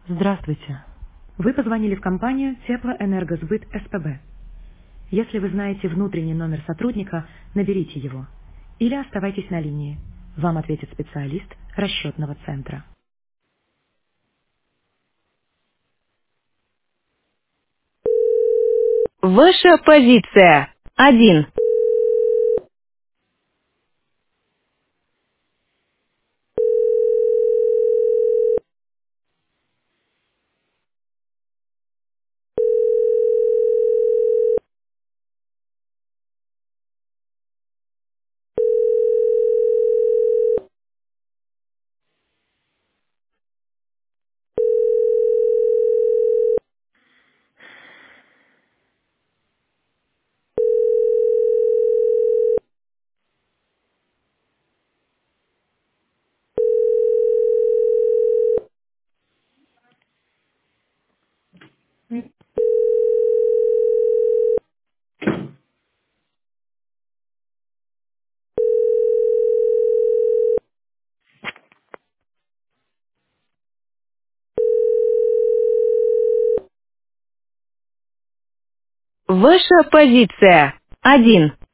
Здравствуйте. Вы позвонили в компанию Теплоэнергосбыт СПБ. Если вы знаете внутренний номер сотрудника, наберите его. Или оставайтесь на линии. Вам ответит специалист расчетного центра. Ваша позиция. 1. Ваша позиция. 1.